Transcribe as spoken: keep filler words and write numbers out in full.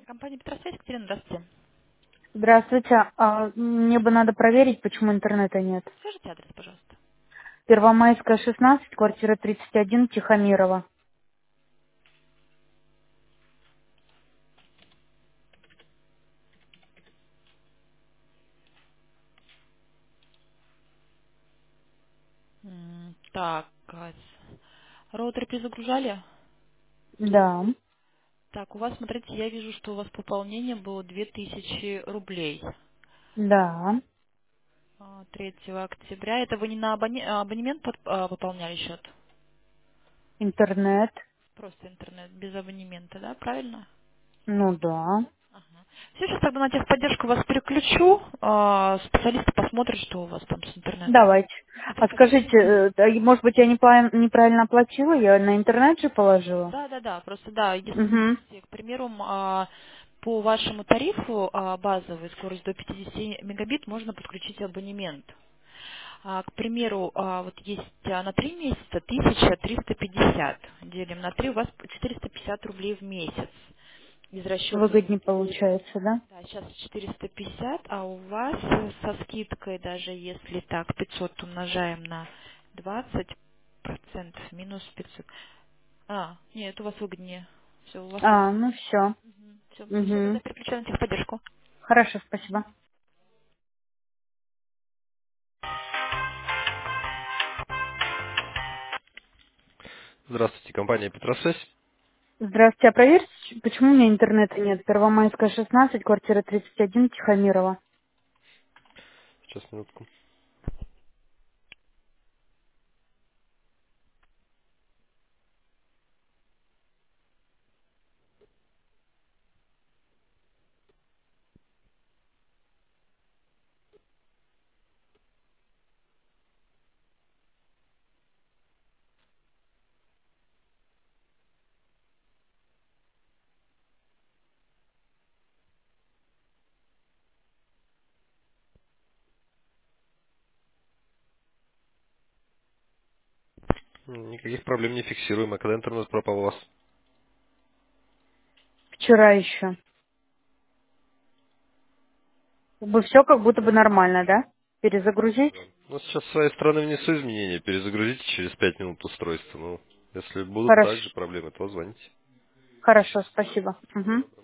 Компания Петросвязь, Екатерина, здравствуйте. Здравствуйте. А, мне бы надо проверить, почему интернета нет. Скажите адрес, пожалуйста. Первомайская, шестнадцать, квартира тридцать один, Тихомирова. М, Так, а, с- роутер перезагружали? Да, Так, у вас, смотрите, я вижу, что у вас пополнение было две тысячи рублей да. а, третьего октября. Это вы не на абоне- а, абонемент под- а, пополняли счет? Интернет. Просто интернет, без абонемента, да, правильно? Ну да. Ага. Все, сейчас тогда на техподдержку вас переключу. а, Специалисты посмотрят, что у вас там с интернетом. Давайте. На А техподдержку. скажите, э, да, и, может быть, я непла- неправильно оплатила? Я на интернет же положила? Да, да, да, просто да, если, Угу. смотрите, к примеру, м, а, по вашему тарифу а, базовый скорость до пятидесяти мегабит можно подключить абонемент. А, к примеру, а, вот есть а, на три месяца тысяча триста пятьдесят, делим на три, у вас четыреста пятьдесят рублей в месяц без расчета. Выгоднее получается, да? Да, сейчас четыреста пятьдесят, а у вас э, со скидкой, даже если так, пятьсот умножаем на двадцать процентов минус пятьсот. А, нет, у вас выгоднее. Все, у вас А, ну все. все, все, тогда Угу. переключаю на техподдержку. Хорошо, спасибо. Здравствуйте, компания Петросвязь. Здравствуйте. А проверьте, почему у меня интернета нет? Первомайская, шестнадцать, квартира тридцать один, Тихомирова. Сейчас, минутку. М, Никаких проблем не фиксируем. А когда интернет пропал у вас? Вчера еще. Как бы все как будто бы нормально, да? Перезагрузить? Ну, сейчас с своей стороны внесу изменения. Перезагрузите через пять минут устройство. Ну, если будут Хорошо. также проблемы, то звоните. Хорошо, спасибо. Мгм.